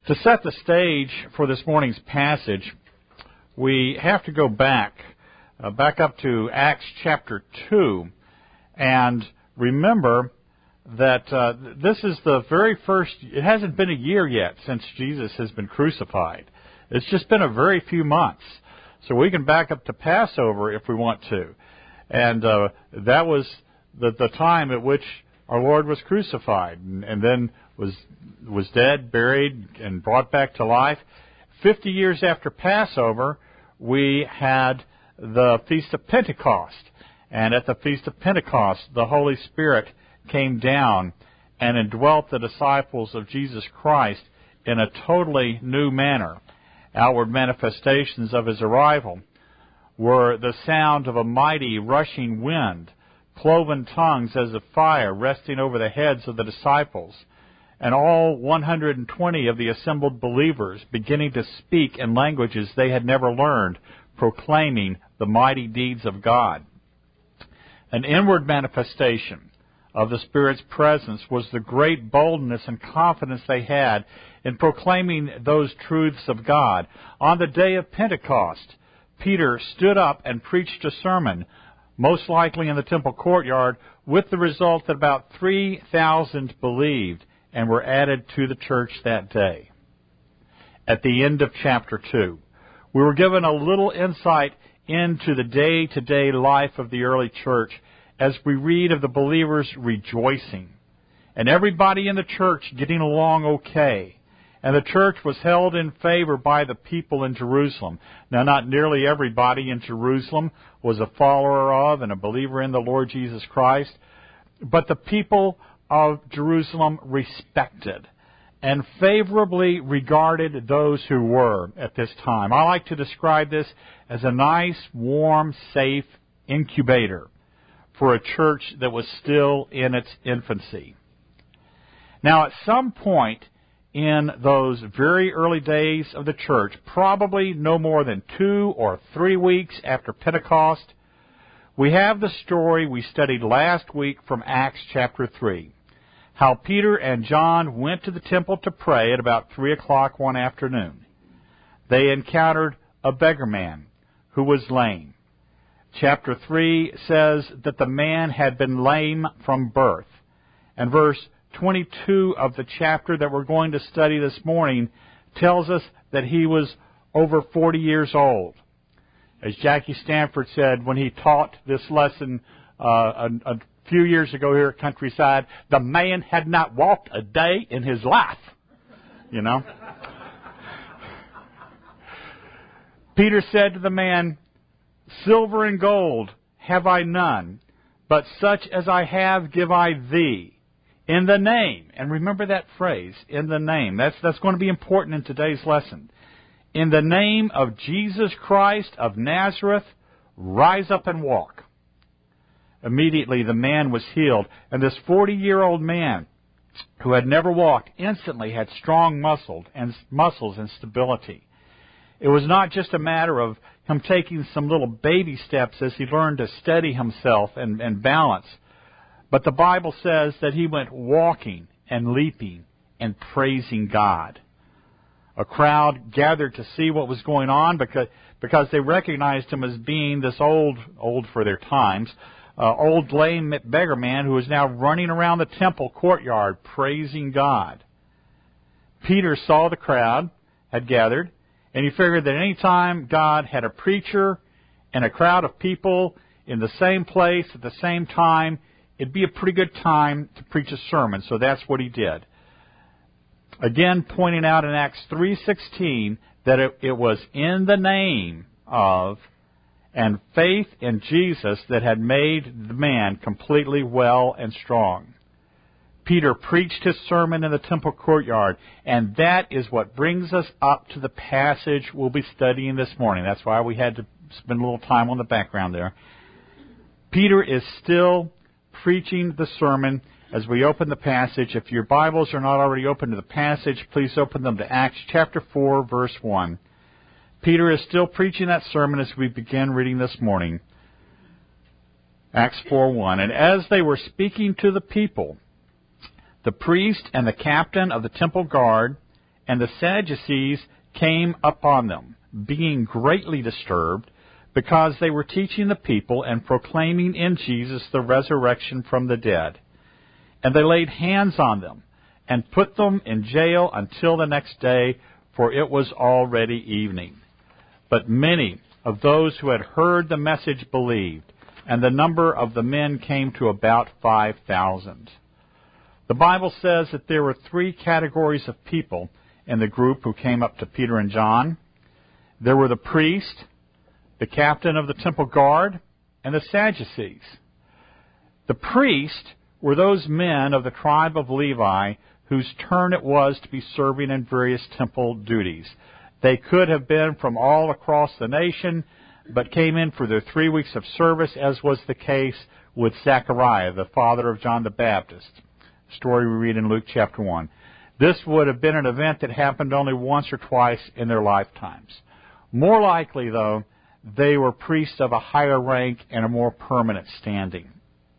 To set the stage for this morning's passage, we have to go back up to Acts chapter 2, and remember that this is the very first, it hasn't been a year yet since Jesus has been crucified. It's just been a very few months. So we can back up to Passover if we want to. And that was the time at which our Lord was crucified and then was dead, buried, and brought back to life. 50 years after Passover, we had the Feast of Pentecost. And at the Feast of Pentecost, the Holy Spirit came down and indwelt the disciples of Jesus Christ in a totally new manner. Outward manifestations of His arrival were the sound of a mighty rushing wind, cloven tongues as of fire resting over the heads of the disciples, and all 120 of the assembled believers beginning to speak in languages they had never learned, proclaiming the mighty deeds of God. An inward manifestation of the Spirit's presence was the great boldness and confidence they had in proclaiming those truths of God. On the day of Pentecost, Peter stood up and preached a sermon, most likely in the temple courtyard, with the result that about 3,000 believed and were added to the church that day. At the end of chapter 2, we were given a little insight into the day-to-day life of the early church as we read of the believers rejoicing, and everybody in the church getting along okay. And the church was held in favor by the people in Jerusalem. Now, not nearly everybody in Jerusalem was a follower of and a believer in the Lord Jesus Christ, but the people of Jerusalem respected and favorably regarded those who were at this time. I like to describe this as a nice, warm, safe incubator for a church that was still in its infancy. Now, at some point in those very early days of the church, probably no more than 2 or 3 weeks after Pentecost, we have the story we studied last week from Acts chapter 3, how Peter and John went to the temple to pray at about 3 o'clock one afternoon. They encountered a beggar man who was lame. Chapter 3 says that the man had been lame from birth. And verse 22 of the chapter that we're going to study this morning tells us that he was over 40 years old. As Jackie Stanford said when he taught this lesson a few years ago here at Countryside, the man had not walked a day in his life. You know? Peter said to the man, "Silver and gold have I none, but such as I have give I thee. In the name," and remember that phrase, in the name. That's going to be important in today's lesson. "In the name of Jesus Christ of Nazareth, rise up and walk." Immediately the man was healed, and this 40-year-old man who had never walked instantly had strong muscles and stability. It was not just a matter of him taking some little baby steps as he learned to steady himself and balance, but the Bible says that he went walking and leaping and praising God. A crowd gathered to see what was going on because they recognized him as being this old for their times, old lame beggar man who was now running around the temple courtyard praising God. Peter saw the crowd had gathered, and he figured that any time God had a preacher and a crowd of people in the same place at the same time, it'd be a pretty good time to preach a sermon. So that's what he did. Again, pointing out in Acts 3:16 that it was in the name of and faith in Jesus that had made the man completely well and strong. Peter preached his sermon in the temple courtyard, and that is what brings us up to the passage we'll be studying this morning. That's why we had to spend a little time on the background there. Peter is still preaching the sermon as we open the passage. If your Bibles are not already open to the passage, please open them to Acts chapter 4, verse 1. Peter is still preaching that sermon as we begin reading this morning. Acts 4:1. "And as they were speaking to the people, the priest and the captain of the temple guard and the Sadducees came upon them, being greatly disturbed, because they were teaching the people and proclaiming in Jesus the resurrection from the dead. And they laid hands on them and put them in jail until the next day, for it was already evening. But many of those who had heard the message believed, and the number of the men came to about 5,000. The Bible says that there were three categories of people in the group who came up to Peter and John. There were the priest, the captain of the temple guard, and the Sadducees. The priest were those men of the tribe of Levi whose turn it was to be serving in various temple duties. They could have been from all across the nation, but came in for their 3 weeks of service, as was the case with Zechariah, the father of John the Baptist. Story we read in Luke chapter 1. This would have been an event that happened only once or twice in their lifetimes. More likely, though, they were priests of a higher rank and a more permanent standing.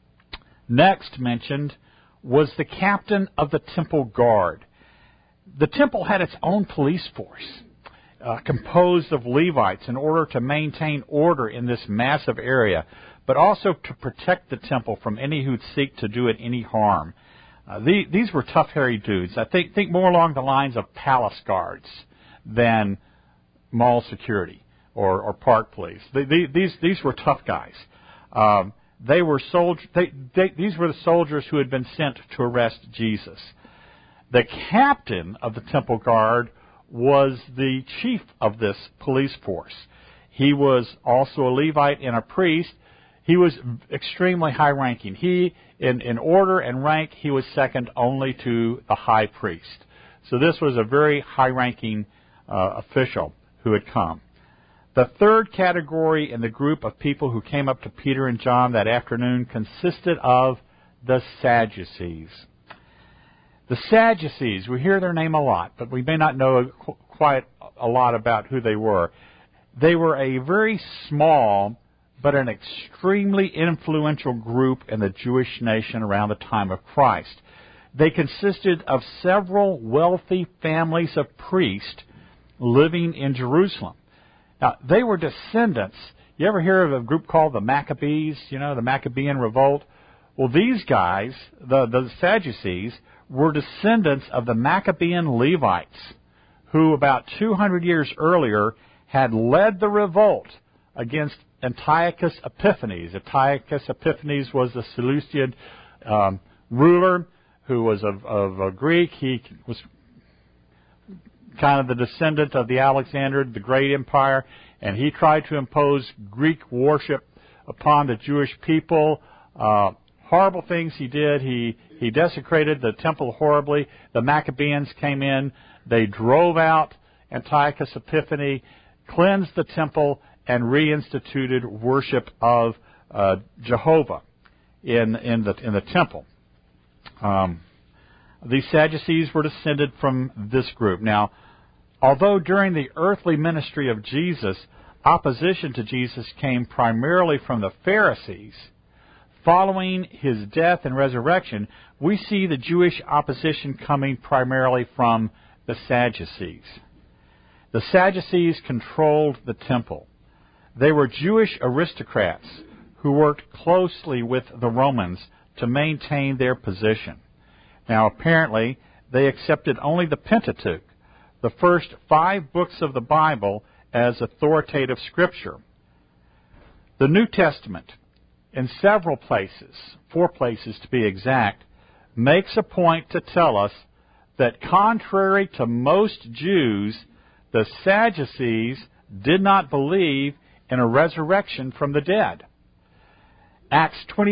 Next mentioned was the captain of the temple guard. The temple had its own police force, composed of Levites, in order to maintain order in this massive area, but also to protect the temple from any who'd seek to do it any harm. These were tough, hairy dudes. I think more along the lines of palace guards than mall security or park police. These were tough guys. These were the soldiers who had been sent to arrest Jesus. The captain of the temple guard was the chief of this police force. He was also a Levite and a priest. He was extremely high-ranking. In order and rank, he was second only to the high priest. So this was a very high-ranking official who had come. The third category in the group of people who came up to Peter and John that afternoon consisted of the Sadducees. The Sadducees, we hear their name a lot, but we may not know quite a lot about who they were. They were a very small but an extremely influential group in the Jewish nation around the time of Christ. They consisted of several wealthy families of priests living in Jerusalem. Now, they were descendants. You ever hear of a group called the Maccabees, the Maccabean Revolt? Well, these guys, the Sadducees, were descendants of the Maccabean Levites, who about 200 years earlier had led the revolt against Antiochus Epiphanes. Antiochus Epiphanes was the Seleucid ruler who was of a Greek. He was kind of the descendant of the Alexander the Great Empire, and he tried to impose Greek worship upon the Jewish people. Horrible things he did. He desecrated the temple horribly. The Maccabeans came in. They drove out Antiochus Epiphanes, cleansed the temple, and reinstituted worship of Jehovah in the temple. These Sadducees were descended from this group. Now, although during the earthly ministry of Jesus, opposition to Jesus came primarily from the Pharisees, following his death and resurrection, we see the Jewish opposition coming primarily from the Sadducees. The Sadducees controlled the temple. They were Jewish aristocrats who worked closely with the Romans to maintain their position. Now, apparently, they accepted only the Pentateuch, the first 5 books of the Bible, as authoritative scripture. The New Testament, in several places, 4 places to be exact, makes a point to tell us that contrary to most Jews, the Sadducees did not believe in a resurrection from the dead. Acts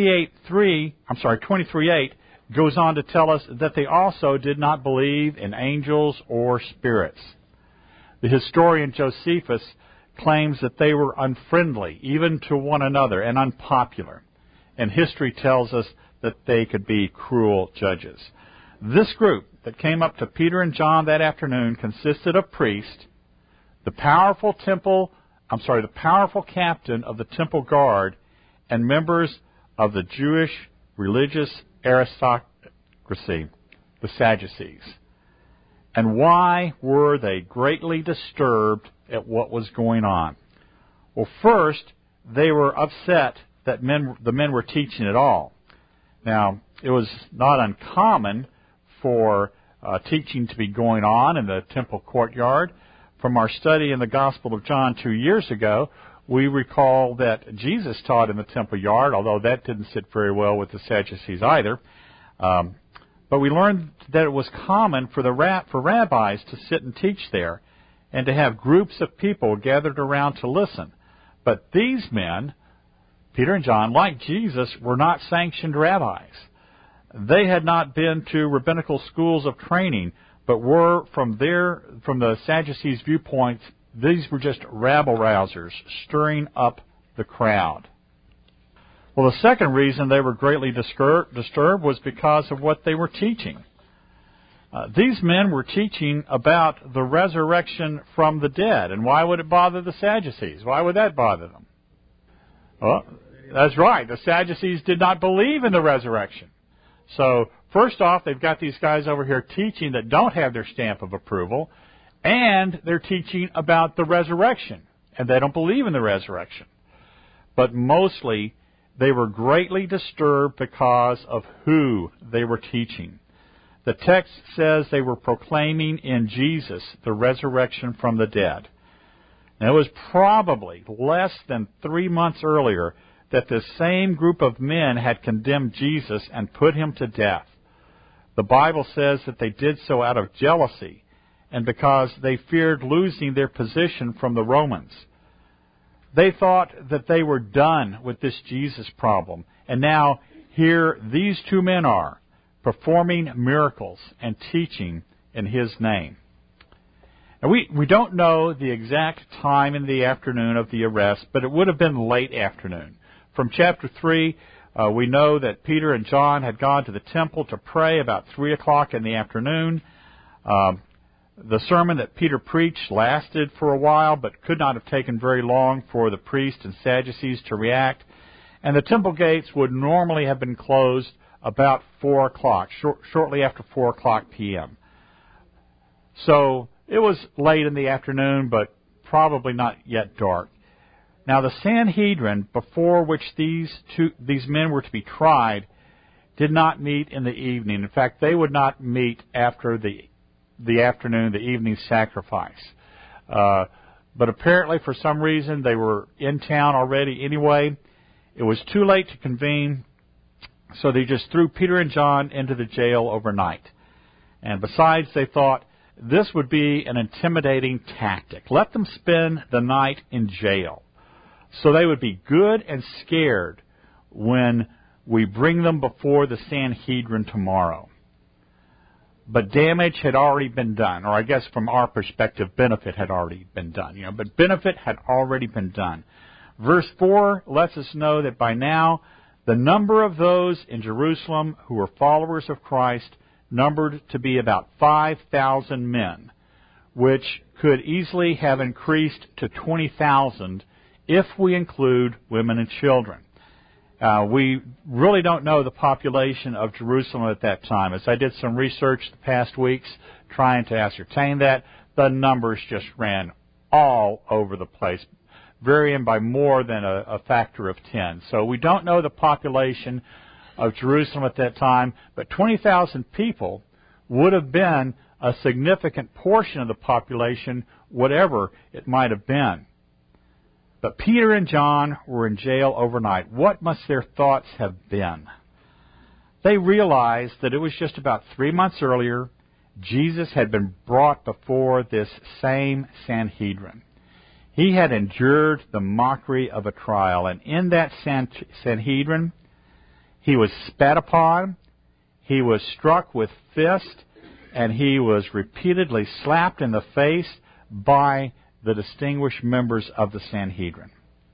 23:8 goes on to tell us that they also did not believe in angels or spirits. The historian Josephus claims that they were unfriendly, even to one another, and unpopular. And history tells us that they could be cruel judges. This group that came up to Peter and John that afternoon consisted of priests, the powerful captain of the temple guard, and members of the Jewish religious aristocracy, the Sadducees. And why were they greatly disturbed at what was going on? Well, first, they were upset that the men were teaching at all. Now, it was not uncommon for teaching to be going on in the temple courtyard. From our study in the Gospel of John 2 years ago, we recall that Jesus taught in the temple yard, although that didn't sit very well with the Sadducees either. But we learned that it was common for rabbis to sit and teach there and to have groups of people gathered around to listen. But these men, Peter and John, like Jesus, were not sanctioned rabbis. They had not been to rabbinical schools of training, but were, from the Sadducees' viewpoint, these were just rabble-rousers, stirring up the crowd. Well, the second reason they were greatly disturbed was because of what they were teaching. These men were teaching about the resurrection from the dead. And why would it bother the Sadducees? Why would that bother them? Well, that's right. The Sadducees did not believe in the resurrection. So, first off, they've got these guys over here teaching that don't have their stamp of approval, and they're teaching about the resurrection, and they don't believe in the resurrection. But mostly, they were greatly disturbed because of who they were teaching. The text says they were proclaiming in Jesus the resurrection from the dead. Now, it was probably less than 3 months earlier that this same group of men had condemned Jesus and put him to death. The Bible says that they did so out of jealousy and because they feared losing their position from the Romans. They thought that they were done with this Jesus problem. And now here these two men are, performing miracles and teaching in His name. Now we don't know the exact time in the afternoon of the arrest, but it would have been late afternoon. From chapter 3, we know that Peter and John had gone to the temple to pray about 3 o'clock in the afternoon. The sermon that Peter preached lasted for a while, but could not have taken very long for the priests and Sadducees to react. And the temple gates would normally have been closed about 4 o'clock, shortly after 4 o'clock p.m. So it was late in the afternoon, but probably not yet dark. Now the Sanhedrin, before which these men were to be tried, did not meet in the evening. In fact, they would not meet after the afternoon, the evening sacrifice. But apparently, for some reason, they were in town already anyway. It was too late to convene, so they just threw Peter and John into the jail overnight. And besides, they thought this would be an intimidating tactic. Let them spend the night in jail, so they would be good and scared when we bring them before the Sanhedrin tomorrow. But damage had already been done, or I guess from our perspective, benefit had already been done. But benefit had already been done. Verse 4 lets us know that by now, the number of those in Jerusalem who were followers of Christ numbered to be about 5,000 men, which could easily have increased to 20,000 if we include women and children. We really don't know the population of Jerusalem at that time. As I did some research the past weeks trying to ascertain that, the numbers just ran all over the place, varying by more than a factor of 10. So we don't know the population of Jerusalem at that time, but 20,000 people would have been a significant portion of the population, whatever it might have been. But Peter and John were in jail overnight. What must their thoughts have been? They realized that it was just about 3 months earlier, Jesus had been brought before this same Sanhedrin. He had endured the mockery of a trial, and in that Sanhedrin, he was spat upon, he was struck with fists, and he was repeatedly slapped in the face by the distinguished members of the Sanhedrin.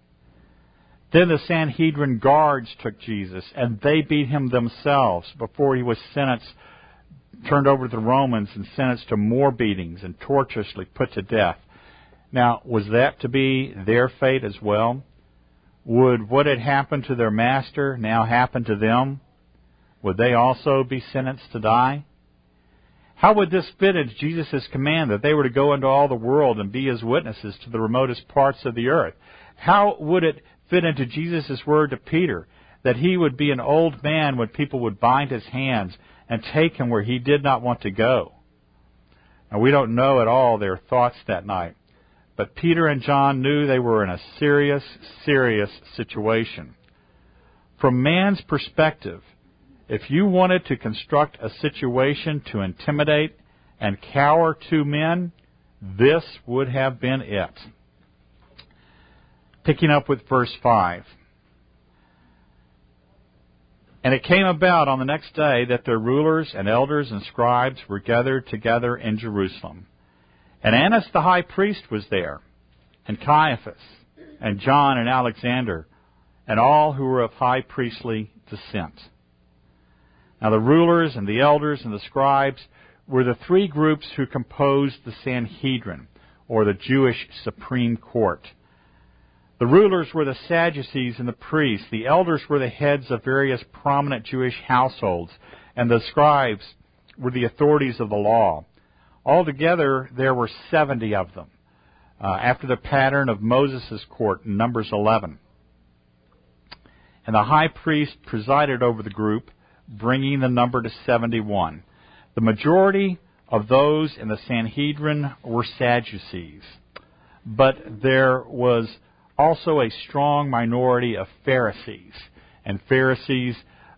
Then the Sanhedrin guards took Jesus, and they beat him themselves before he was turned over to the Romans and sentenced to more beatings and torturously put to death. Now, was that to be their fate as well? Would what had happened to their master now happen to them? Would they also be sentenced to die? How would this fit into Jesus' command that they were to go into all the world and be His witnesses to the remotest parts of the earth? How would it fit into Jesus' word to Peter that he would be an old man when people would bind his hands and take him where he did not want to go? Now, we don't know at all their thoughts that night, but Peter and John knew they were in a serious, serious situation. From man's perspective, if you wanted to construct a situation to intimidate and cower two men, this would have been it. Picking up with verse 5. And it came about on the next day that their rulers and elders and scribes were gathered together in Jerusalem. And Annas the high priest was there, and Caiaphas, and John and Alexander, and all who were of high priestly descent. Now the rulers and the elders and the scribes were the three groups who composed the Sanhedrin, or the Jewish Supreme Court. The rulers were the Sadducees and the priests. The elders were the heads of various prominent Jewish households, and the scribes were the authorities of the law. Altogether, there were 70 of them, after the pattern of Moses' court in Numbers 11. And the high priest presided over the group, bringing the number to 71. The majority of those in the Sanhedrin were Sadducees, but there was also a strong minority of Pharisees, and Pharisees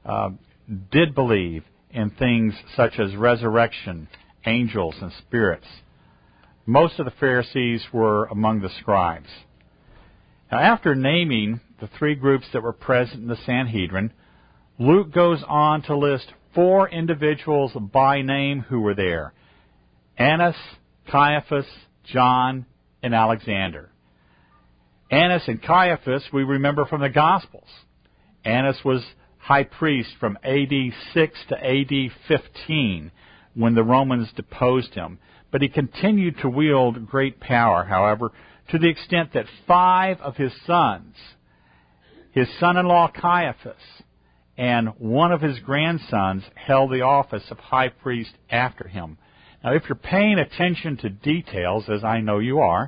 did believe in things such as resurrection, angels, and spirits. Most of the Pharisees were among the scribes. Now, after naming the three groups that were present in the Sanhedrin, Luke goes on to list 4 individuals by name who were there: Annas, Caiaphas, John, and Alexander. Annas and Caiaphas we remember from the Gospels. Annas was high priest from A.D. 6 to A.D. 15 when the Romans deposed him. But he continued to wield great power, however, to the extent that 5 of his sons, his son-in-law Caiaphas, and one of his grandsons held the office of high priest after him. Now, if you're paying attention to details, as I know you are,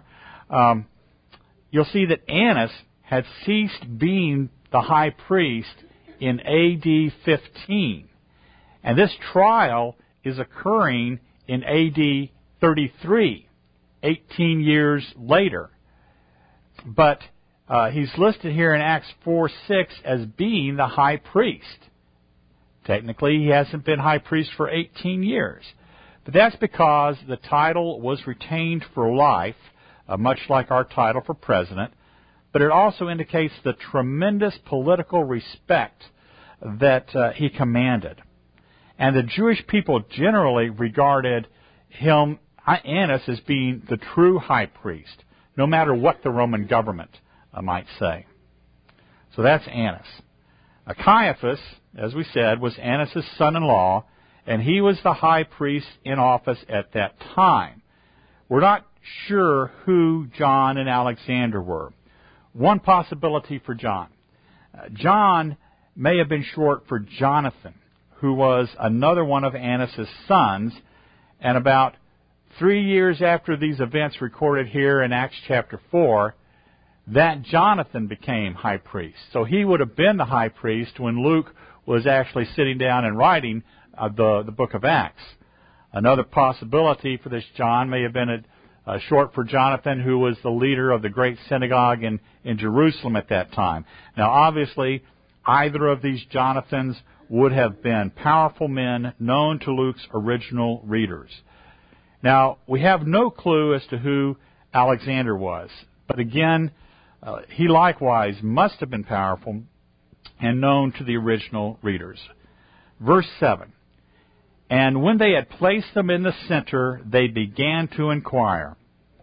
you'll see that Annas had ceased being the high priest in A.D. 15. And this trial is occurring in A.D. 33, 18 years later. But he's listed here in Acts 4:6 as being the high priest. Technically, he hasn't been high priest for 18 years. But that's because the title was retained for life, much like our title for president. But it also indicates the tremendous political respect that he commanded. And the Jewish people generally regarded him, Annas, as being the true high priest, no matter what the Roman government might say. So that's Annas. Caiaphas, as we said, was Annas' son-in-law, and he was the high priest in office at that time. We're not sure who John and Alexander were. One possibility for John. John may have been short for Jonathan, who was another one of Annas' sons, and about 3 years after these events recorded here in Acts chapter 4, that Jonathan became high priest. So he would have been the high priest when Luke was actually sitting down and writing the book of Acts. Another possibility for this John may have been short for Jonathan, who was the leader of the great synagogue in Jerusalem at that time. Now, obviously, either of these Jonathans would have been powerful men known to Luke's original readers. Now, we have no clue as to who Alexander was. But again, he likewise must have been powerful and known to the original readers. Verse 7, and when they had placed them in the center, they began to inquire,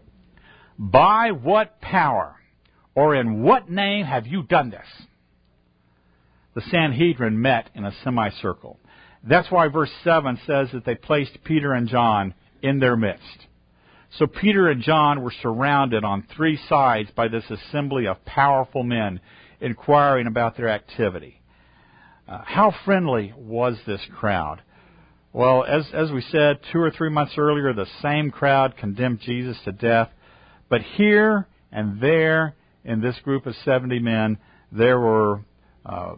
by what power or in what name have you done this? The Sanhedrin met in a semicircle. That's why verse 7 says that they placed Peter and John in their midst. So Peter and John were surrounded on 3 sides by this assembly of powerful men inquiring about their activity. How friendly was this crowd? Well, as we said, 2 or 3 months earlier, the same crowd condemned Jesus to death. But here and there, in this group of 70 men, there were a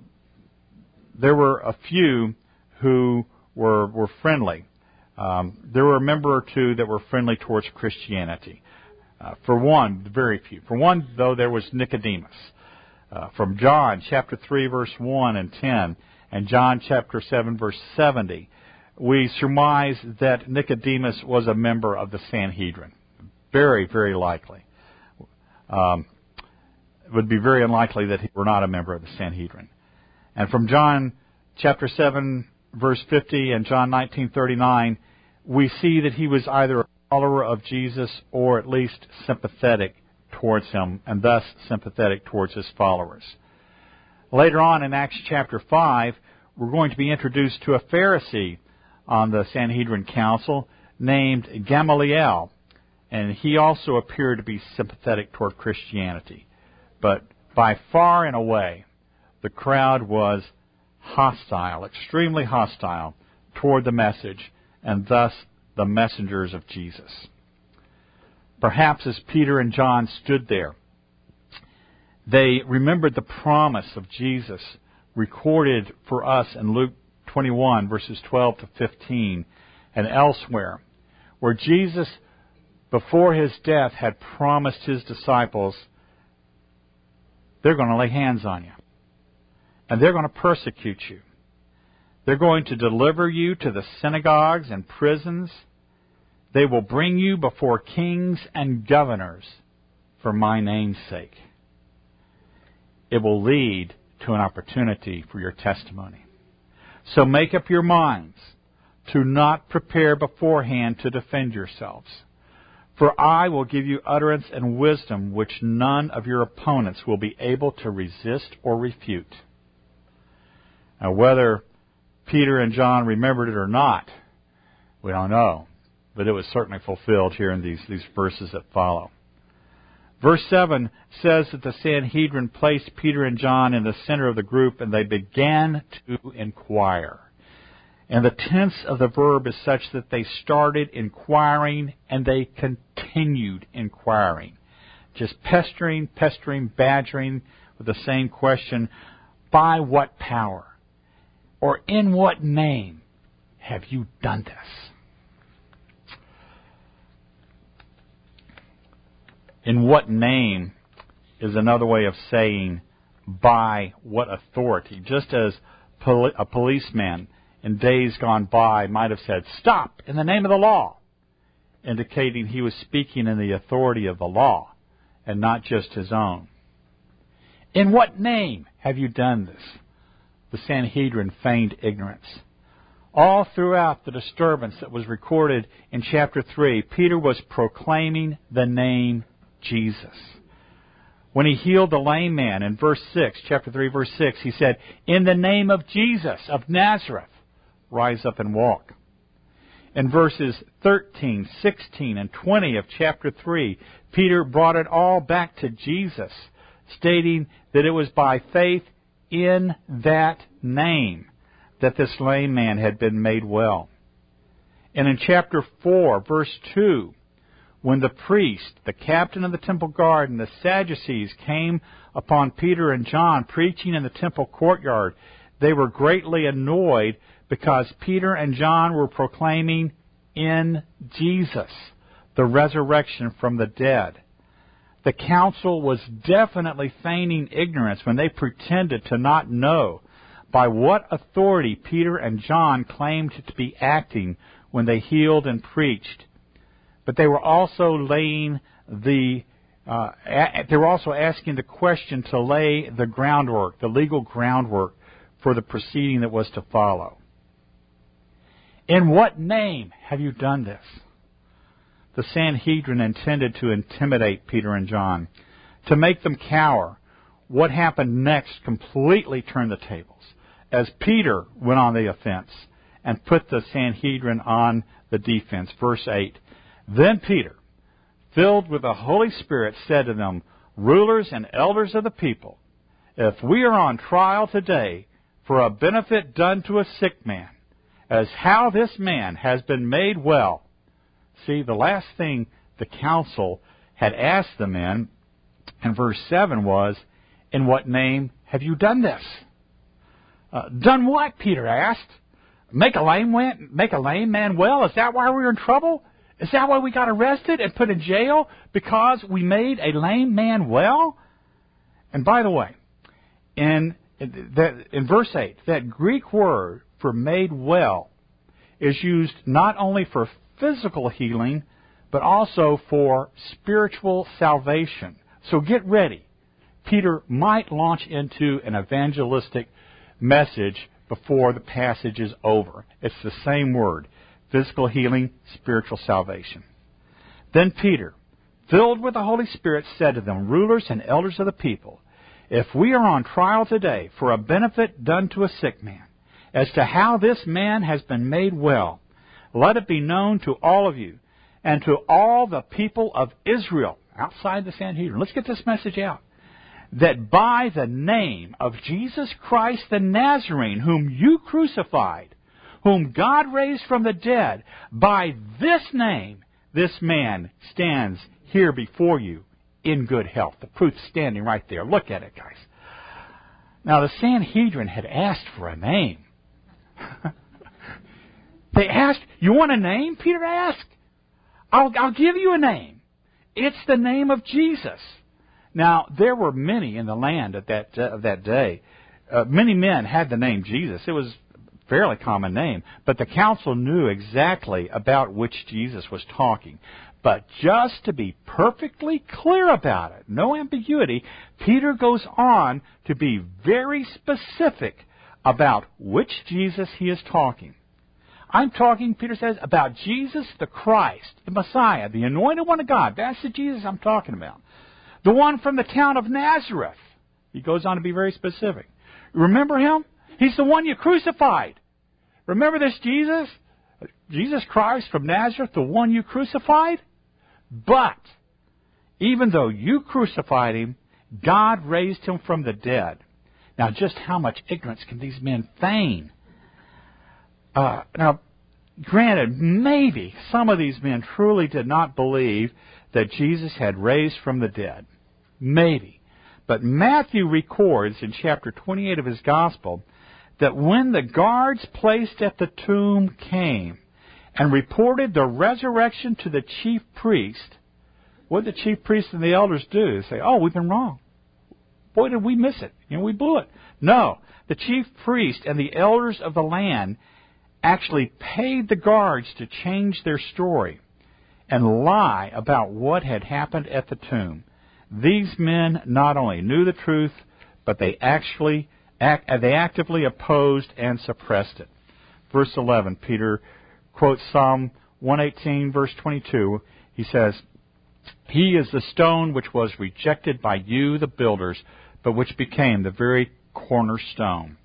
few who were friendly. There were a member or two that were friendly towards Christianity. For one, very few. For one, though, there was Nicodemus. From John chapter 3, verse 1 and 10, and John chapter 7, verse 70, we surmise that Nicodemus was a member of the Sanhedrin. Very, very likely. It would be very unlikely that he were not a member of the Sanhedrin. And from John chapter 7, verse 50, and John 19:39, we see that he was either a follower of Jesus or at least sympathetic towards him, and thus sympathetic towards his followers. Later on in Acts chapter 5, we're going to be introduced to a Pharisee on the Sanhedrin Council named Gamaliel, and he also appeared to be sympathetic toward Christianity. But by far and away, the crowd was hostile, extremely hostile toward the message, and thus the messengers of Jesus. Perhaps as Peter and John stood there, they remembered the promise of Jesus recorded for us in Luke 21, verses 12 to 15, and elsewhere, where Jesus, before his death, had promised his disciples, they're going to lay hands on you, and they're going to persecute you. They're going to deliver you to the synagogues and prisons. They will bring you before kings and governors for my name's sake. It will lead to an opportunity for your testimony. So make up your minds to not prepare beforehand to defend yourselves. For I will give you utterance and wisdom which none of your opponents will be able to resist or refute. Now, whether Peter and John remembered it or not, we don't know. But it was certainly fulfilled here in these verses that follow. Verse 7 says that the Sanhedrin placed Peter and John in the center of the group, and they began to inquire. And the tense of the verb is such that they started inquiring, and they continued inquiring. Just pestering, badgering with the same question, by what power? Or in what name have you done this? In what name is another way of saying by what authority. Just as a policeman in days gone by might have said, stop, in the name of the law, indicating he was speaking in the authority of the law and not just his own. In what name have you done this? The Sanhedrin feigned ignorance. All throughout the disturbance that was recorded in chapter 3, Peter was proclaiming the name Jesus. When he healed the lame man in verse 6, chapter 3, verse 6, he said, in the name of Jesus of Nazareth, rise up and walk. In verses 13, 16, and 20 of chapter 3, Peter brought it all back to Jesus, stating that it was by faith in that name that this lame man had been made well. And in chapter 4, verse 2, when the priest, the captain of the temple guard, and the Sadducees came upon Peter and John preaching in the temple courtyard, they were greatly annoyed because Peter and John were proclaiming in Jesus the resurrection from the dead. The council was definitely feigning ignorance when they pretended to not know by what authority Peter and John claimed to be acting when they healed and preached. But they were also asking the question to lay the groundwork, the legal groundwork for the proceeding that was to follow. In what name have you done this? The Sanhedrin intended to intimidate Peter and John, to make them cower. What happened next completely turned the tables, as Peter went on the offense and put the Sanhedrin on the defense. Verse 8, then Peter, filled with the Holy Spirit, said to them, rulers and elders of the people, if we are on trial today for a benefit done to a sick man, as how this man has been made well. See, the last thing the council had asked the men in verse 7 was, in what name have you done this? Done what? Peter asked. Make a lame man well? Is that why we're in trouble? Is that why we got arrested and put in jail? Because we made a lame man well? And by the way, in verse 8, that Greek word for made well is used not only for physical healing, but also for spiritual salvation. So get ready. Peter might launch into an evangelistic message before the passage is over. It's the same word, physical healing, spiritual salvation. Then Peter, filled with the Holy Spirit, said to them, rulers and elders of the people, if we are on trial today for a benefit done to a sick man, as to how this man has been made well, let it be known to all of you and to all the people of Israel outside the Sanhedrin. Let's get this message out. That by the name of Jesus Christ the Nazarene, whom you crucified, whom God raised from the dead, by this name, this man stands here before you in good health. The proof's standing right there. Look at it, guys. Now, the Sanhedrin had asked for a name. They asked, you want a name? Peter asked. I'll give you a name. It's the name of Jesus. Now, there were many in the land of that day. Many men had the name Jesus. It was a fairly common name. But the council knew exactly about which Jesus was talking. But just to be perfectly clear about it, no ambiguity, Peter goes on to be very specific about which Jesus he is talking. I'm talking, Peter says, about Jesus the Christ, the Messiah, the anointed one of God. That's the Jesus I'm talking about. The one from the town of Nazareth. He goes on to be very specific. Remember him? He's the one you crucified. Remember this Jesus? Jesus Christ from Nazareth, the one you crucified? But, even though you crucified him, God raised him from the dead. Now, just how much ignorance can these men feign? Now, granted, maybe some of these men truly did not believe that Jesus had raised from the dead. Maybe. But Matthew records in chapter 28 of his gospel that when the guards placed at the tomb came and reported the resurrection to the chief priest, what did the chief priest and the elders do? They say, oh, we've been wrong. Boy, did we miss it. We blew it. No, the chief priest and the elders of the land actually paid the guards to change their story and lie about what had happened at the tomb. These men not only knew the truth, but they actively opposed and suppressed it. Verse 11, Peter quotes Psalm 118, verse 22. He says, he is the stone which was rejected by you, the builders, but which became the very cornerstone.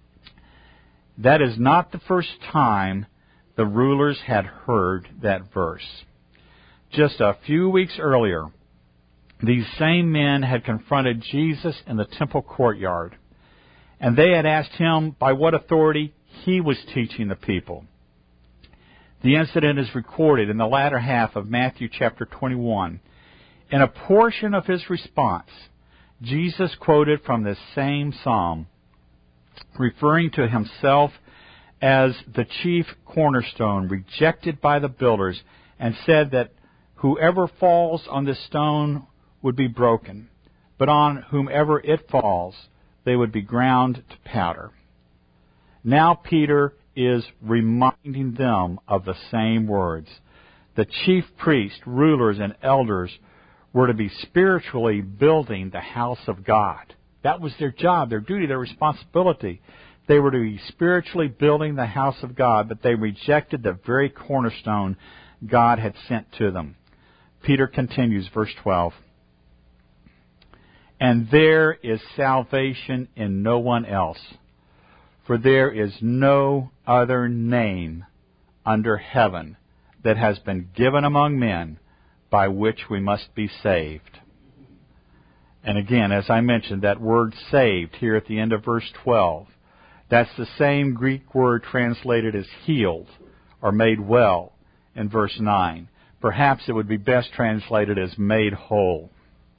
That is not the first time the rulers had heard that verse. Just a few weeks earlier, these same men had confronted Jesus in the temple courtyard, and they had asked him by what authority he was teaching the people. The incident is recorded in the latter half of Matthew chapter 21. In a portion of his response, Jesus quoted from this same psalm, referring to himself as the chief cornerstone rejected by the builders, and said that whoever falls on this stone would be broken, but on whomever it falls, they would be ground to powder. Now Peter is reminding them of the same words. The chief priests, rulers, and elders were to be spiritually building the house of God. That was their job, their duty, their responsibility. They were to be spiritually building the house of God, but they rejected the very cornerstone God had sent to them. Peter continues, verse 12. And there is salvation in no one else, for there is no other name under heaven that has been given among men by which we must be saved. And again, as I mentioned, that word saved here at the end of verse 12 That's the same Greek word translated as healed or made well in verse 9. Perhaps it would be best translated as made whole.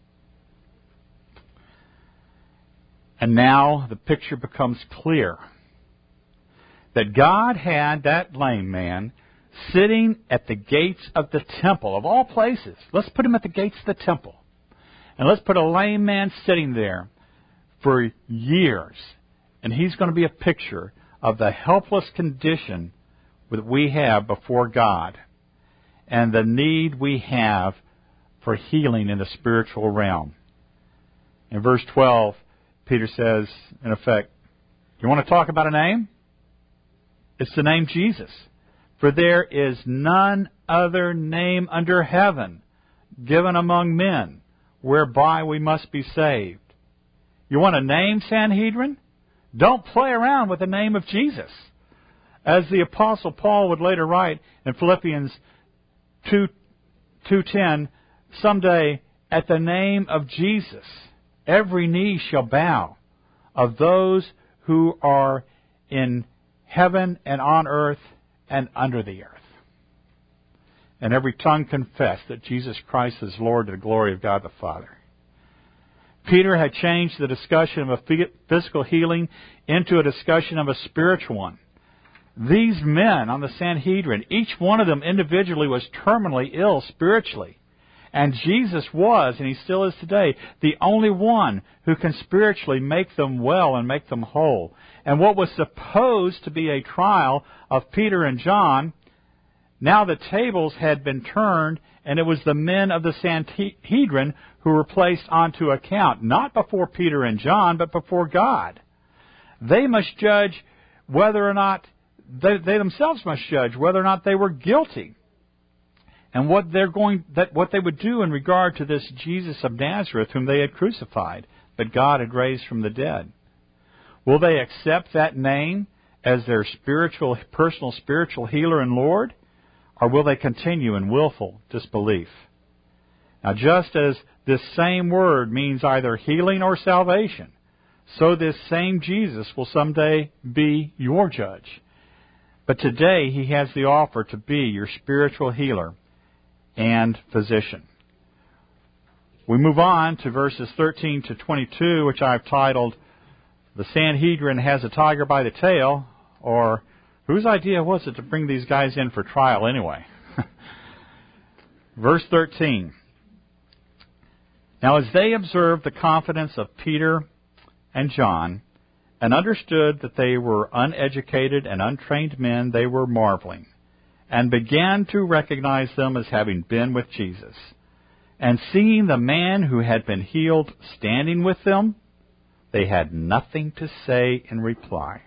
And now the picture becomes clear that God had that lame man sitting at the gates of the temple, of all places. Let's put him at the gates of the temple. And let's put a lame man sitting there for years. And he's going to be a picture of the helpless condition that we have before God and the need we have for healing in the spiritual realm. In verse 12, Peter says, in effect, you want to talk about a name? It's the name Jesus. For there is none other name under heaven given among men whereby we must be saved. You want a name, Sanhedrin? Don't play around with the name of Jesus. As the Apostle Paul would later write in Philippians 2:10, someday at the name of Jesus, every knee shall bow of those who are in heaven and on earth and under the earth. And every tongue confess that Jesus Christ is Lord to the glory of God the Father. Peter had changed the discussion of a physical healing into a discussion of a spiritual one. These men on the Sanhedrin, each one of them individually was terminally ill spiritually. And Jesus was, and He still is today, the only one who can spiritually make them well and make them whole. And what was supposed to be a trial of Peter and John, now the tables had been turned, and it was the men of the Sanhedrin who were placed onto account, not before Peter and John, but before God. They must judge whether or not, they themselves must judge whether or not they were guilty. And what they would do in regard to this Jesus of Nazareth whom they had crucified, but God had raised from the dead. Will they accept that name as their personal spiritual healer and Lord? Or will they continue in willful disbelief? Now, just as this same word means either healing or salvation, so this same Jesus will someday be your judge. But today He has the offer to be your spiritual healer and physician. We move on to verses 13 to 22, which I've titled, The Sanhedrin Has a Tiger by the Tail, or whose idea was it to bring these guys in for trial anyway? Verse 13. Now as they observed the confidence of Peter and John, and understood that they were uneducated and untrained men, they were marveling, and began to recognize them as having been with Jesus. And seeing the man who had been healed standing with them, they had nothing to say in reply.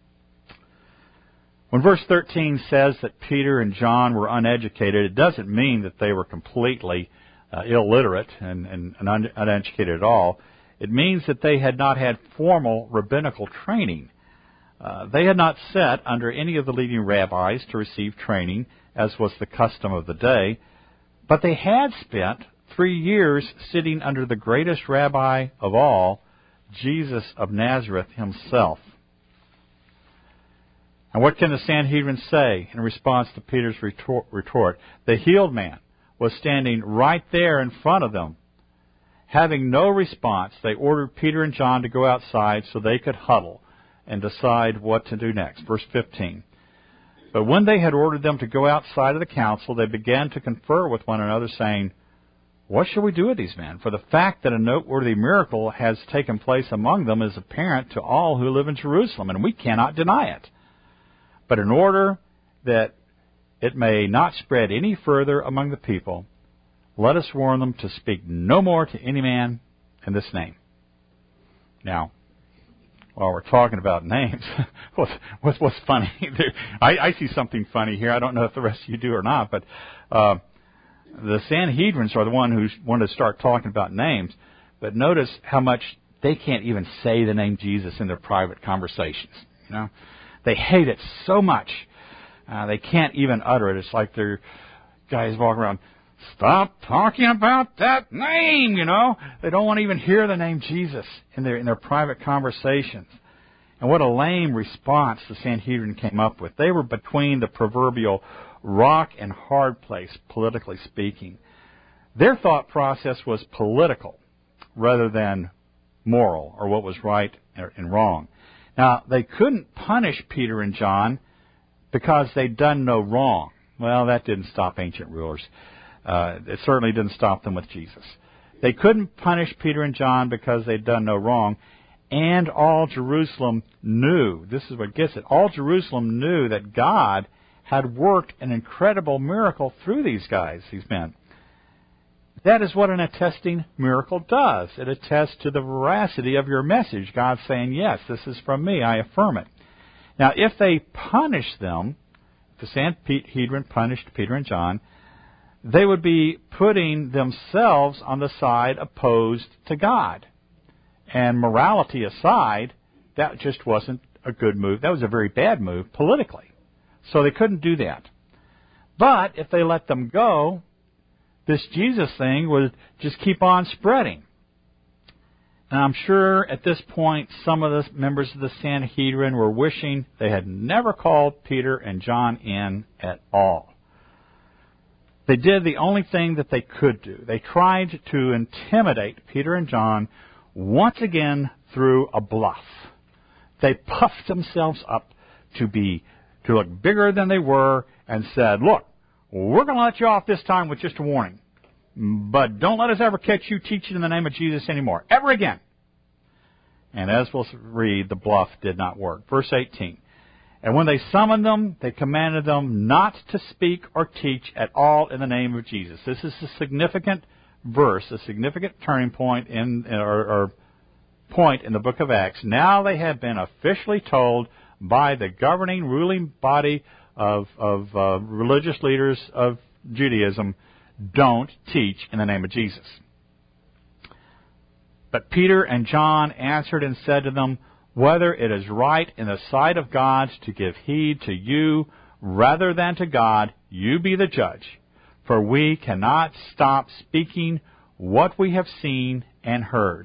When verse 13 says that Peter and John were uneducated, it doesn't mean that they were completely illiterate and uneducated at all. It means that they had not had formal rabbinical training. They had not sat under any of the leading rabbis to receive training, as was the custom of the day, but they had spent 3 years sitting under the greatest rabbi of all, Jesus of Nazareth Himself. And what can the Sanhedrin say in response to Peter's retort? The healed man was standing right there in front of them. Having no response, they ordered Peter and John to go outside so they could huddle and decide what to do next. Verse 15. But when they had ordered them to go outside of the council, they began to confer with one another, saying, What shall we do with these men? For the fact that a noteworthy miracle has taken place among them is apparent to all who live in Jerusalem, and we cannot deny it. But in order that it may not spread any further among the people, let us warn them to speak no more to any man in this name. Now, while we're talking about names, what's funny? I see something funny here. I don't know if the rest of you do or not, but the Sanhedrins are the one who wanted to start talking about names. But notice how much they can't even say the name Jesus in their private conversations. You know, they hate it so much they can't even utter it. It's like they're guys walking around. Stop talking about that name, you know. They don't want to even hear the name Jesus in their private conversations. And what a lame response the Sanhedrin came up with. They were between the proverbial rock and hard place, politically speaking. Their thought process was political rather than moral, or what was right and wrong. Now, they couldn't punish Peter and John because they'd done no wrong. Well, that didn't stop ancient rulers. It certainly didn't stop them with Jesus. They couldn't punish Peter and John because they'd done no wrong. And all Jerusalem knew, this is what gets it, all Jerusalem knew that God had worked an incredible miracle through these guys, these men. That is what an attesting miracle does. It attests to the veracity of your message. God saying, yes, this is from me, I affirm it. Now, if they punish them, if the Sanhedrin punished Peter and John, they would be putting themselves on the side opposed to God. And morality aside, that just wasn't a good move. That was a very bad move politically. So they couldn't do that. But if they let them go, this Jesus thing would just keep on spreading. And I'm sure at this point some of the members of the Sanhedrin were wishing they had never called Peter and John in at all. They did the only thing that they could do. They tried to intimidate Peter and John once again through a bluff. They puffed themselves up to look bigger than they were and said, look, we're going to let you off this time with just a warning. But don't let us ever catch you teaching in the name of Jesus anymore. Ever again. And as we'll read, the bluff did not work. Verse 18. And when they summoned them, they commanded them not to speak or teach at all in the name of Jesus. This is a significant verse, a significant turning point or point in the book of Acts. Now they have been officially told by the governing, ruling body of religious leaders of Judaism, don't teach in the name of Jesus. But Peter and John answered and said to them, whether it is right in the sight of God to give heed to you rather than to God, you be the judge. For we cannot stop speaking what we have seen and heard.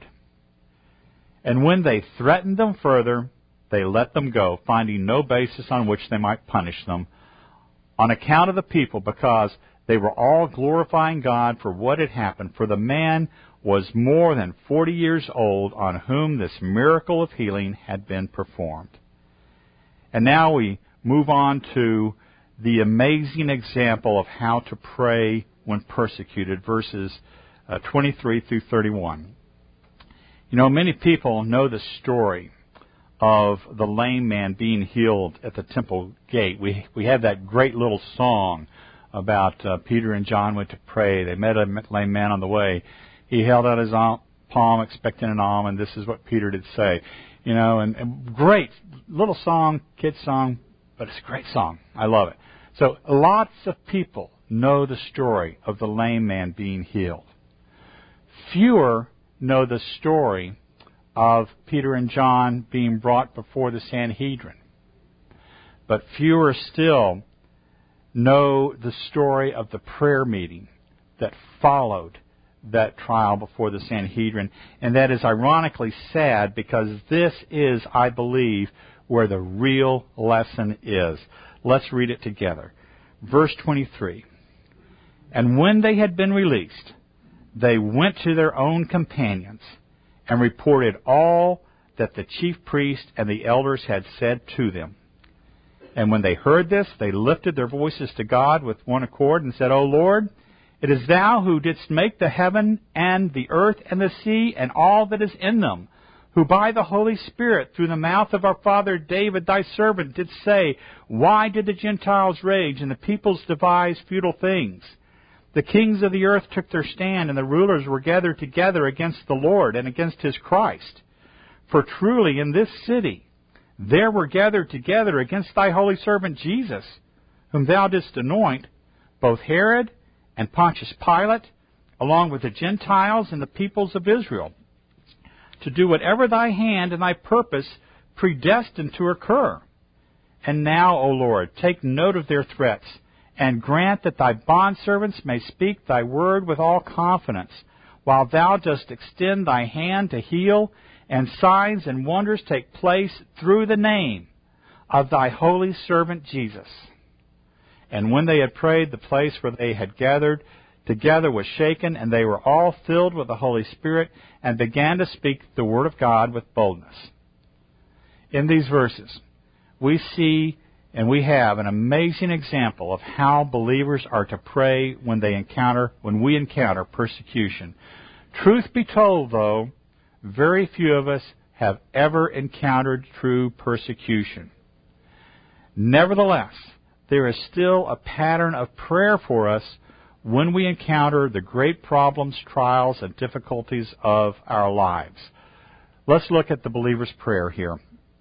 And when they threatened them further, they let them go, finding no basis on which they might punish them, on account of the people, because they were all glorifying God for what had happened. For the man was more than 40 years old on whom this miracle of healing had been performed. And now we move on to the amazing example of how to pray when persecuted, verses 23 through 31. You know, many people know the story of the lame man being healed at the temple gate. We have that great little song about Peter and John went to pray. They met a lame man on the way. He held out his palm expecting an alms, and this is what Peter did say. You know, and great little song, kid song, but it's a great song. I love it. So lots of people know the story of the lame man being healed. Fewer know the story of Peter and John being brought before the Sanhedrin. But fewer still know the story of the prayer meeting that followed that trial before the Sanhedrin. And that is ironically sad, because this is, I believe, where the real lesson is. Let's read it together. Verse 23. And when they had been released, they went to their own companions and reported all that the chief priest and the elders had said to them. And when they heard this, they lifted their voices to God with one accord and said, O Lord, it is Thou who didst make the heaven and the earth and the sea and all that is in them, who by the Holy Spirit through the mouth of our father David Thy servant did say, Why did the Gentiles rage and the peoples devise futile things? The kings of the earth took their stand, and the rulers were gathered together against the Lord and against His Christ. For truly in this city there were gathered together against Thy holy servant Jesus, whom Thou didst anoint, both Herod and Pontius Pilate, along with the Gentiles and the peoples of Israel, to do whatever Thy hand and Thy purpose predestined to occur. And now, O Lord, take note of their threats, and grant that Thy bondservants may speak Thy word with all confidence, while Thou dost extend Thy hand to heal, and signs and wonders take place through the name of thy holy servant Jesus. And when they had prayed, the place where they had gathered together was shaken, and they were all filled with the Holy Spirit and began to speak the word of God with boldness. In these verses, we see and we have an amazing example of how believers are to pray when we encounter persecution. Truth be told, though, very few of us have ever encountered true persecution. Nevertheless, there is still a pattern of prayer for us when we encounter the great problems, trials, and difficulties of our lives. Let's look at the believer's prayer here.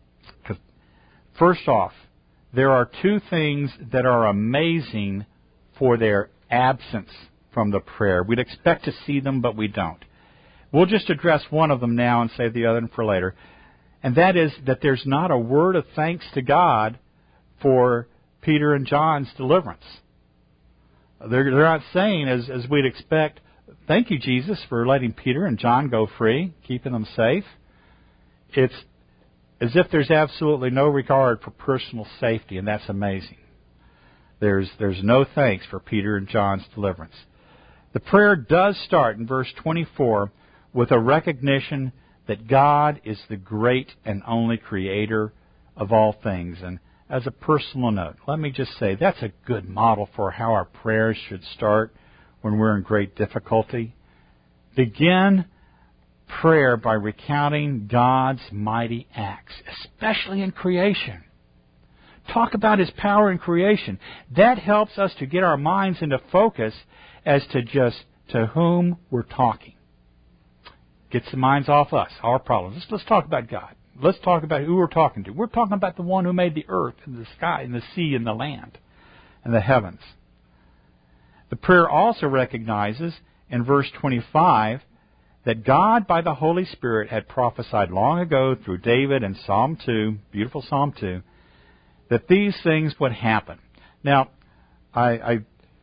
First off, there are two things that are amazing for their absence from the prayer. We'd expect to see them, but we don't. We'll just address one of them now and save the other for later. And that is that there's not a word of thanks to God for Peter and John's deliverance. They're not saying, as we'd expect, thank you, Jesus, for letting Peter and John go free, keeping them safe. It's as if there's absolutely no regard for personal safety, and that's amazing. There's no thanks for Peter and John's deliverance. The prayer does start in verse 24 with a recognition that God is the great and only creator of all things. And as a personal note, let me just say that's a good model for how our prayers should start when we're in great difficulty. Begin prayer by recounting God's mighty acts, especially in creation. Talk about His power in creation. That helps us to get our minds into focus as to just to whom we're talking. Gets the minds off us, our problems. Let's talk about God. Let's talk about who we're talking to. We're talking about the one who made the earth and the sky and the sea and the land and the heavens. The prayer also recognizes in verse 25 that God, by the Holy Spirit, had prophesied long ago through David in Psalm 2, beautiful Psalm 2, that these things would happen. Now, I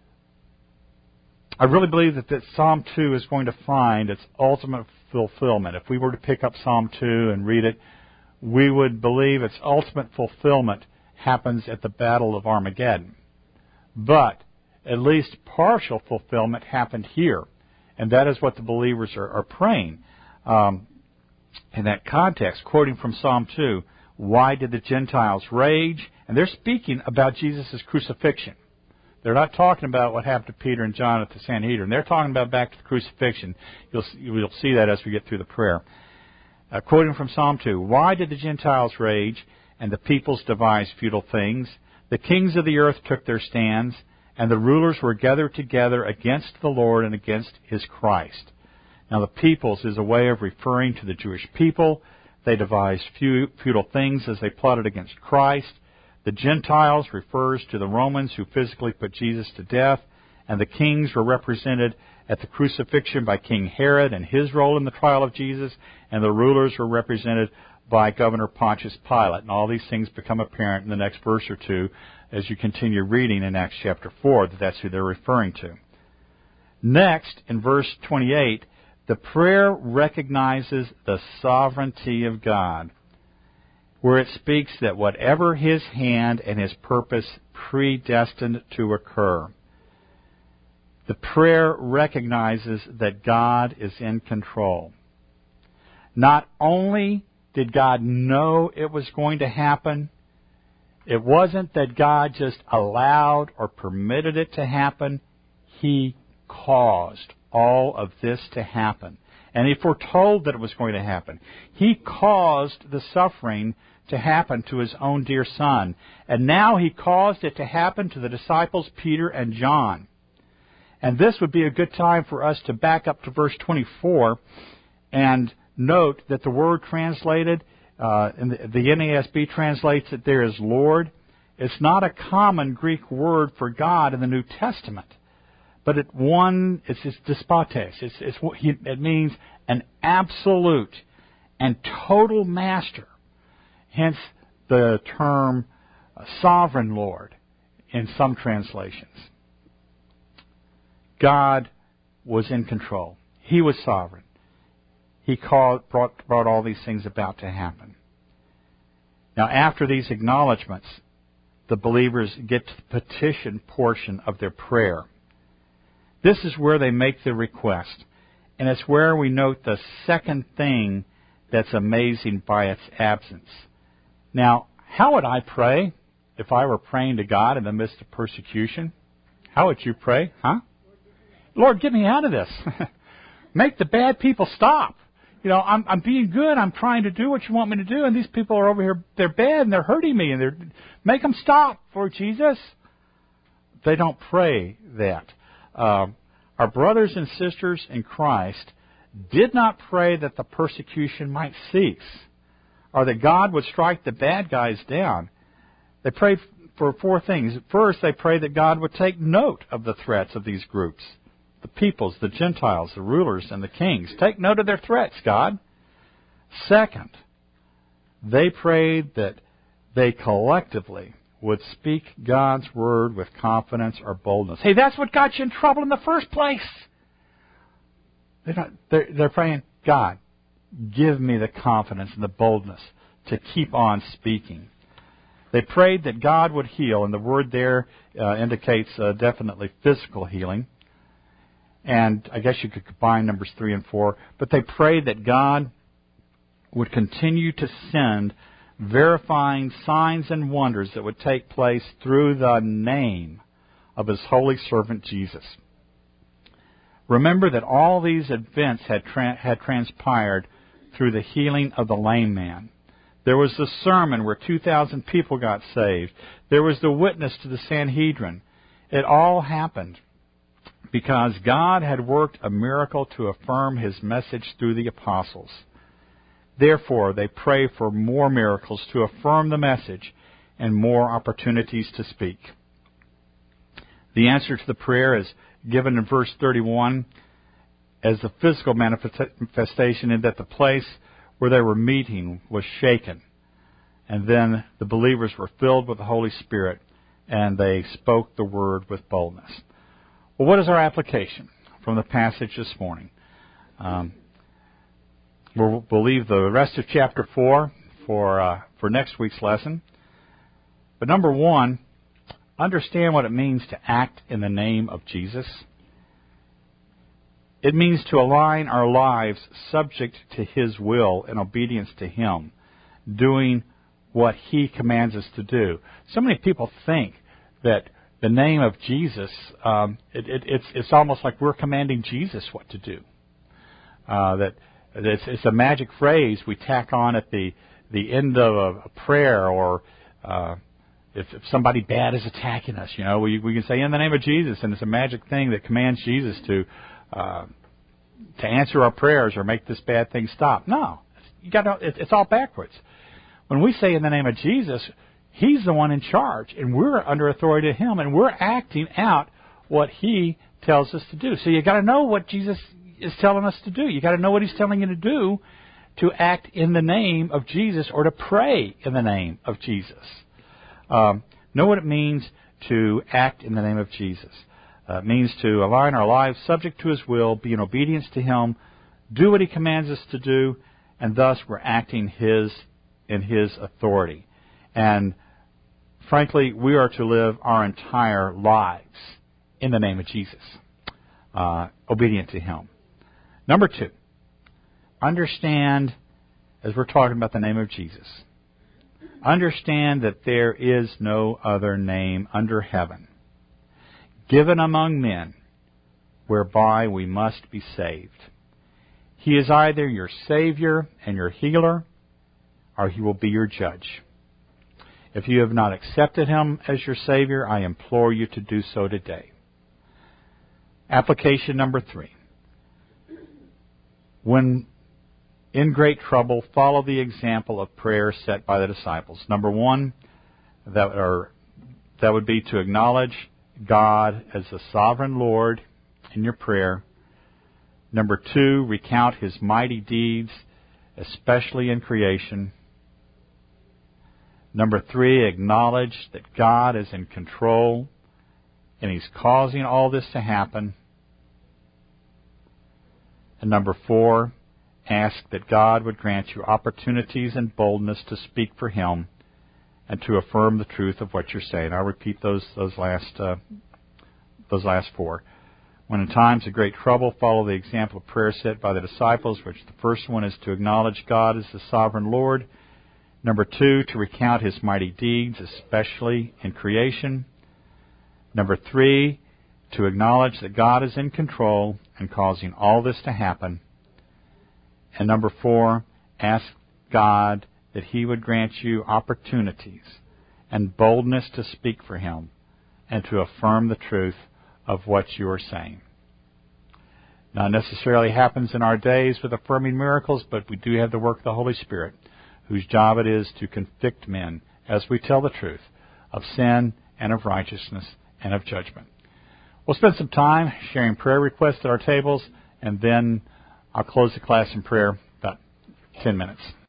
really believe that Psalm 2 is going to find its ultimate fulfillment. If we were to pick up Psalm 2 and read it, we would believe its ultimate fulfillment happens at the Battle of Armageddon. But at least partial fulfillment happened here. And that is what the believers are praying. In that context, quoting from Psalm 2, why did the Gentiles rage? And they're speaking about Jesus' crucifixion. They're not talking about what happened to Peter and John at the Sanhedrin. They're talking about back to the crucifixion. You'll see that as we get through the prayer. Quoting from Psalm 2, why did the Gentiles rage and the peoples devise futile things? The kings of the earth took their stands, and the rulers were gathered together against the Lord and against His Christ. Now the peoples is a way of referring to the Jewish people. They devised futile things as they plotted against Christ. The Gentiles refers to the Romans who physically put Jesus to death, and the kings were represented at the crucifixion by King Herod and his role in the trial of Jesus, and the rulers were represented by Governor Pontius Pilate. And all these things become apparent in the next verse or two as you continue reading in Acts chapter 4, that's who they're referring to. Next, in verse 28, the prayer recognizes the sovereignty of God, where it speaks that whatever His hand and His purpose predestined to occur. The prayer recognizes that God is in control. Not only did God know it was going to happen, it wasn't that God just allowed or permitted it to happen. He caused all of this to happen. And He foretold that it was going to happen. He caused the suffering to happen to His own dear Son. And now He caused it to happen to the disciples Peter and John. And this would be a good time for us to back up to verse 24 and note that the word translated, in the NASB translates it there as Lord. It's not a common Greek word for God in the New Testament, but it's despotes. It means an absolute and total master. Hence the term sovereign Lord in some translations. God was in control. He was sovereign. He brought all these things about to happen. Now, after these acknowledgments, the believers get to the petition portion of their prayer. This is where they make the request. And it's where we note the second thing that's amazing by its absence. Now, how would I pray if I were praying to God in the midst of persecution? How would you pray? Huh? Lord, get me out of this. Make the bad people stop. I'm being good. I'm trying to do what you want me to do, and these people are over here. They're bad, and they're hurting me, and make them stop, for Jesus. They don't pray that. Our brothers and sisters in Christ did not pray that the persecution might cease, or that God would strike the bad guys down. They prayed for four things. First, they prayed that God would take note of the threats of these groups. The peoples, the Gentiles, the rulers, and the kings. Take note of their threats, God. Second, they prayed that they collectively would speak God's word with confidence or boldness. Hey, that's what got you in trouble in the first place. They're praying, God, give me the confidence and the boldness to keep on speaking. They prayed that God would heal, and the word there indicates definitely physical healing. And I guess you could combine numbers 3 and 4. But they prayed that God would continue to send verifying signs and wonders that would take place through the name of His holy servant Jesus. Remember that all these events had transpired through the healing of the lame man. There was the sermon where 2,000 people got saved. There was the witness to the Sanhedrin. It all happened because God had worked a miracle to affirm His message through the apostles. Therefore, they pray for more miracles to affirm the message and more opportunities to speak. The answer to the prayer is given in verse 31 as the physical manifestation in that the place where they were meeting was shaken. And then the believers were filled with the Holy Spirit and they spoke the word with boldness. Well, what is our application from the passage this morning? We'll leave the rest of chapter 4 for next week's lesson. But number 1, understand what it means to act in the name of Jesus. It means to align our lives subject to His will and obedience to Him, doing what He commands us to do. So many people think that the name of Jesus, it's almost like we're commanding Jesus what to do. That it's a magic phrase we tack on at the end of a prayer, or if somebody bad is attacking us, we can say in the name of Jesus, and it's a magic thing that commands Jesus to answer our prayers or make this bad thing stop. No, it's all backwards. When we say in the name of Jesus, He's the one in charge, and we're under authority of Him, and we're acting out what He tells us to do. So you got to know what Jesus is telling us to do. You got to know what He's telling you to do to act in the name of Jesus, or to pray in the name of Jesus. Know what it means to act in the name of Jesus. It means to align our lives subject to His will, be in obedience to Him, do what He commands us to do, and thus we're acting in His authority. And frankly, we are to live our entire lives in the name of Jesus, obedient to Him. Number 2, understand, as we're talking about the name of Jesus, understand that there is no other name under heaven given among men whereby we must be saved. He is either your Savior and your healer, or He will be your judge. If you have not accepted Him as your Savior, I implore you to do so today. Application number 3. When in great trouble, follow the example of prayer set by the disciples. Number 1, that would be to acknowledge God as the sovereign Lord in your prayer. Number 2, recount His mighty deeds, especially in creation. Number 3, acknowledge that God is in control and He's causing all this to happen. And number 4, ask that God would grant you opportunities and boldness to speak for Him and to affirm the truth of what you're saying. I'll repeat those last four. When in times of great trouble, follow the example of prayer set by the disciples, which the first one is to acknowledge God as the sovereign Lord. Number 2, to recount His mighty deeds, especially in creation. Number 3, to acknowledge that God is in control and causing all this to happen. And number 4, ask God that He would grant you opportunities and boldness to speak for Him and to affirm the truth of what you are saying. Not necessarily happens in our days with affirming miracles, but we do have the work of the Holy Spirit, whose job it is to convict men as we tell the truth of sin and of righteousness and of judgment. We'll spend some time sharing prayer requests at our tables, and then I'll close the class in prayer about 10 minutes.